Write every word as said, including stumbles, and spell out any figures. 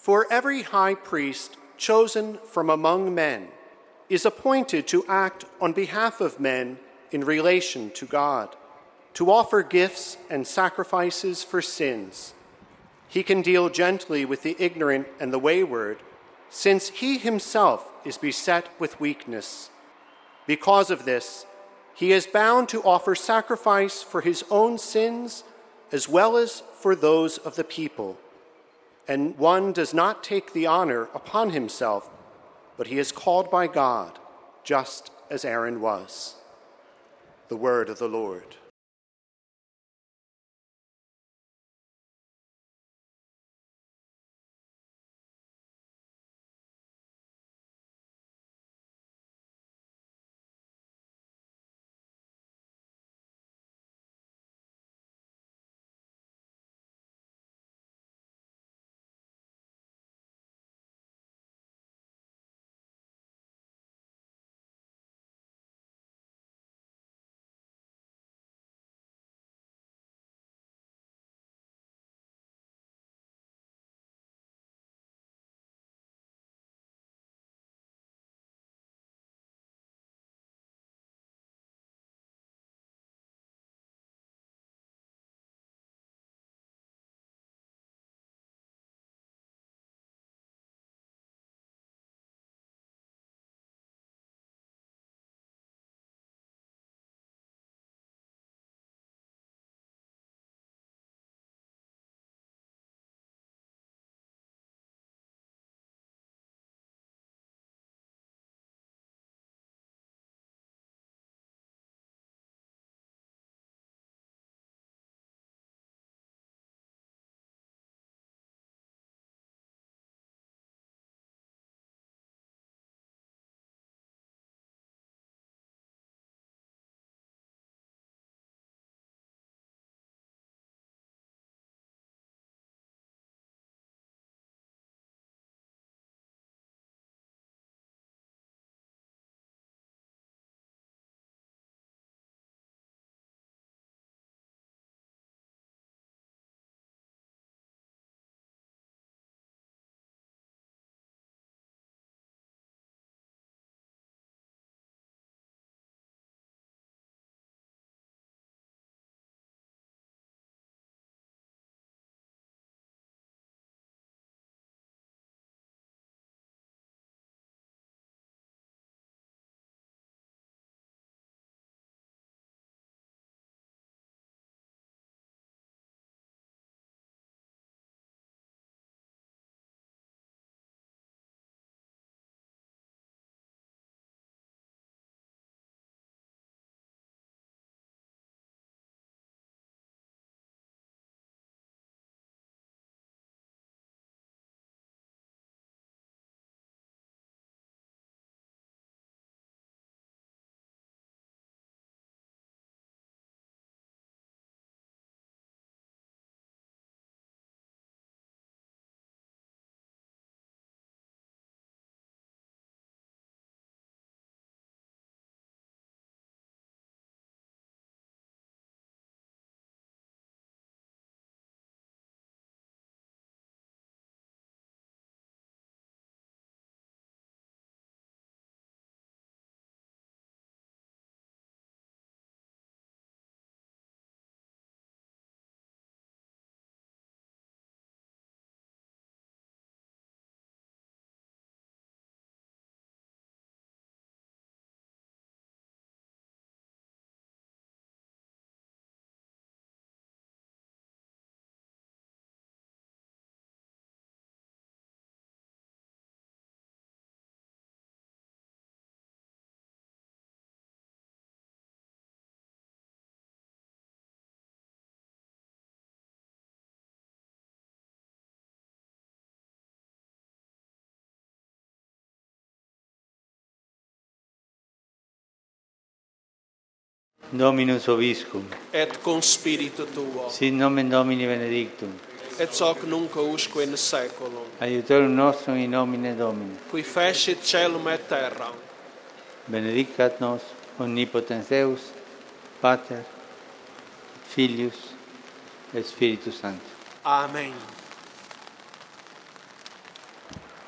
For every high priest chosen from among men is appointed to act on behalf of men in relation to God, to offer gifts and sacrifices for sins. He can deal gently with the ignorant and the wayward, since he himself is beset with weakness. Because of this, he is bound to offer sacrifice for his own sins as well as for those of the people. And one does not take the honor upon himself, but he is called by God, just as Aaron was. The word of the Lord. Dominus Vobiscum, et cum spiritu tuo, sit nomen Domini benedictum, et hoc nunc usque in saeculum, aiutorium nostrum in nomine Domini, qui fecit caelum et terram. benedicat nos omnipotens Deus, Pater, Filius et Spiritus Sanctus. Amen.